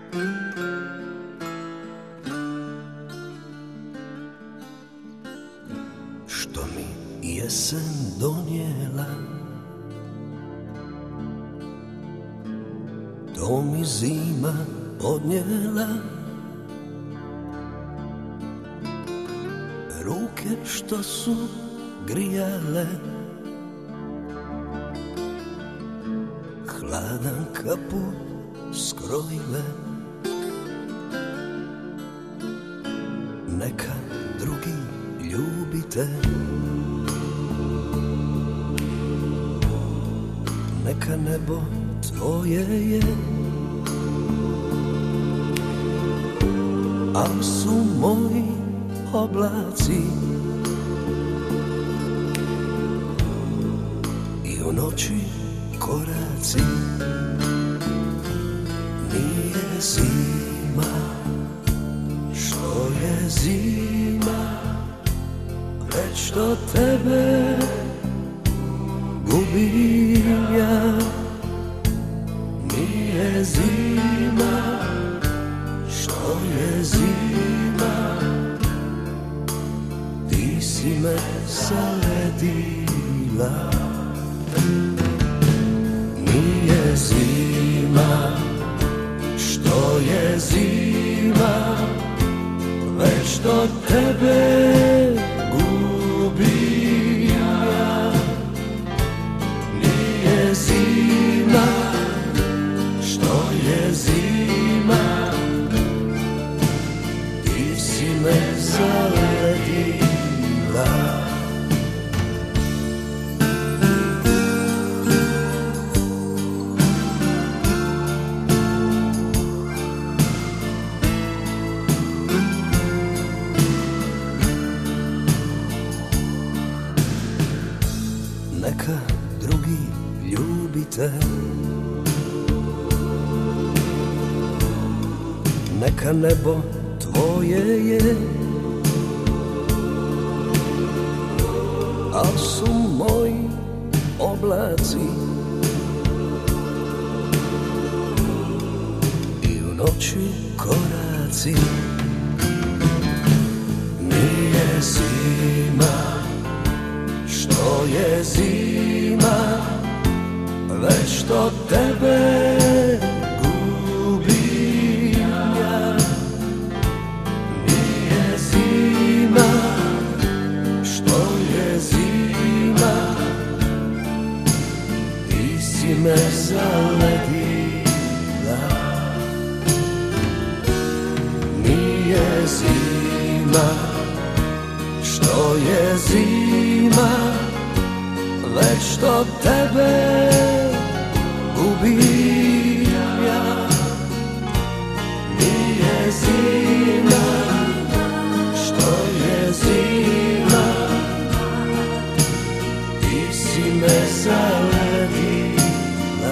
Što mi jesen donijela, to mi zima odnijela. Ruke što su grijale, hladan kaput skrojile. Neka drugi ljubite, neka nebo tvoje je, al su moji oblaci i u noći koraci. Nije zima, što je zima, već što tebe gubim ja. Nije zima, što je zima, ti si me zaledila. Nije zima, što je zima, već što tebe gubim ja. Nije zima, što je zima, ti si me zaledila. Neka drugi ljubite, neka nebo tvoje je, al su moji oblaci i u noći koraci. Nije zima, što je zima, već što tebe gubim ja. Nije zima, što je zima, ti si me zaledila. Nije zima, što je zima, već što tebe gubim ja. Nije zima, što je zima, ti si me zaledila.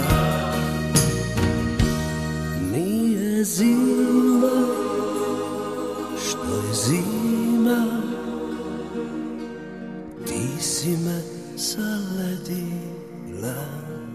Nije zima, što je zima, ti si me zaledila.